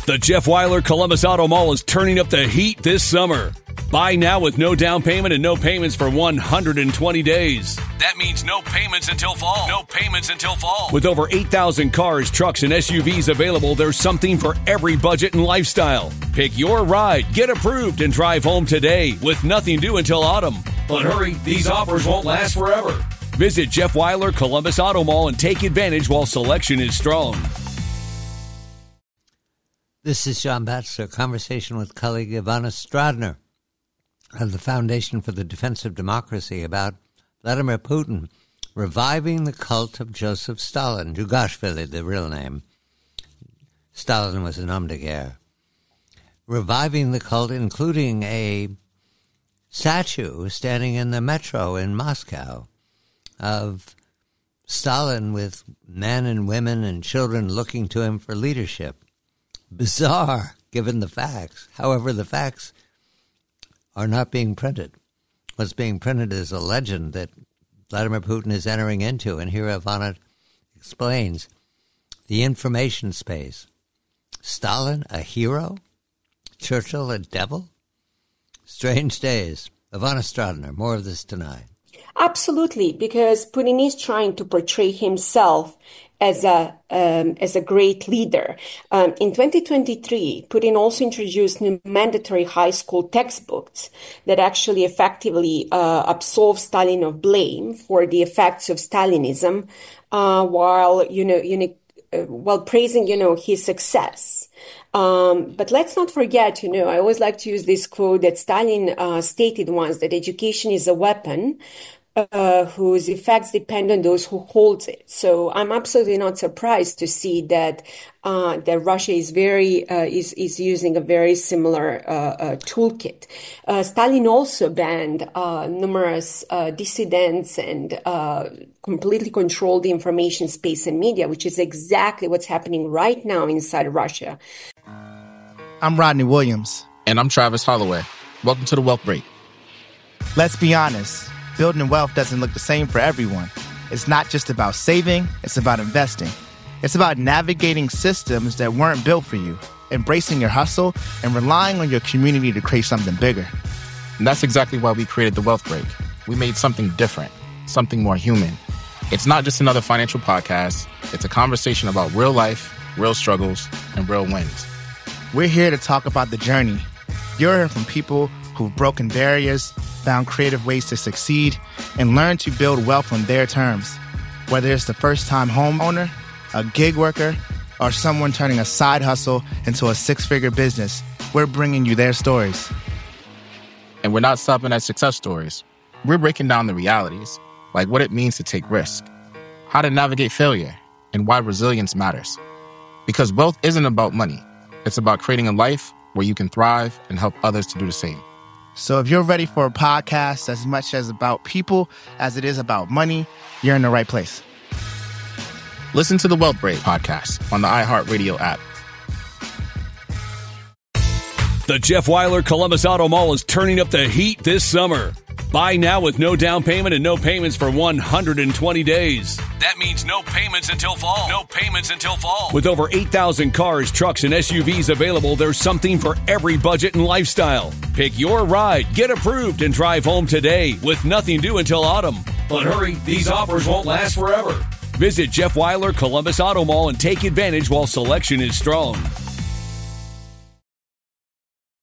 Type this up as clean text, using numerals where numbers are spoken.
The Jeff Weiler Columbus Auto Mall is turning up the heat this summer. Buy now with no down payment and no payments for 120 days. That means no payments until fall. No payments until fall. With over 8,000 cars, trucks, and SUVs available, there's something for every budget and lifestyle. Pick your ride, get approved, and drive home today with nothing due until autumn. But hurry, these offers won't last forever. Visit Jeff Weiler Columbus Auto Mall and take advantage while selection is strong. This is John Batchelor, conversation with colleague Ivana Stradner of the Foundation for the Defense of Democracy about Vladimir Putin reviving the cult of Joseph Stalin, Dugashvili, the real name. Stalin was an homme de guerre. Reviving the cult, including a statue standing in the metro in Moscow of Stalin with men and women and children looking to him for leadership. Bizarre, given the facts. However, the facts are not being printed. What's being printed is a legend that Vladimir Putin is entering into, and here Ivana explains the information space. Stalin, a hero? Churchill, a devil? Strange days. Ivana Stradner, more of this tonight. Absolutely, because Putin is trying to portray himself as a great leader. In 2023, Putin also introduced new mandatory high school textbooks that actually effectively absolve Stalin of blame for the effects of Stalinism, while praising his success. But let's not forget, I always like to use this quote that Stalin stated once, that education is a weapon whose effects depend on those who hold it. So I'm absolutely not surprised to see that Russia is using a very similar toolkit. Stalin also banned numerous dissidents and completely controlled the information space and media, which is exactly what's happening right now inside Russia. I'm Rodney Williams. And I'm Travis Holloway. Welcome to The Wealth Break. Let's be honest. Building wealth doesn't look the same for everyone. It's not just about saving, it's about investing. It's about navigating systems that weren't built for you, embracing your hustle, and relying on your community to create something bigger. And that's exactly why we created The Wealth Break. We made something different, something more human. It's not just another financial podcast. It's a conversation about real life, real struggles, and real wins. We're here to talk about the journey. You'll hear from people who've broken barriers, found creative ways to succeed, and learn to build wealth on their terms. Whether it's the first-time homeowner, a gig worker, or someone turning a side hustle into a six-figure business, we're bringing you their stories. And we're not stopping at success stories. We're breaking down the realities, like what it means to take risk, how to navigate failure, and why resilience matters. Because wealth isn't about money. It's about creating a life where you can thrive and help others to do the same. So if you're ready for a podcast as much as about people as it is about money, you're in the right place. Listen to the Wealth Break podcast on the iHeartRadio app. The Jeff Weiler Columbus Auto Mall is turning up the heat this summer. Buy now with no down payment and no payments for 120 days. That means no payments until fall. No payments until fall. With over 8,000 cars, trucks, and SUVs available, there's something for every budget and lifestyle. Pick your ride, get approved, and drive home today with nothing due until autumn. But hurry, these offers won't last forever. Visit Jeff Weiler Columbus Auto Mall and take advantage while selection is strong.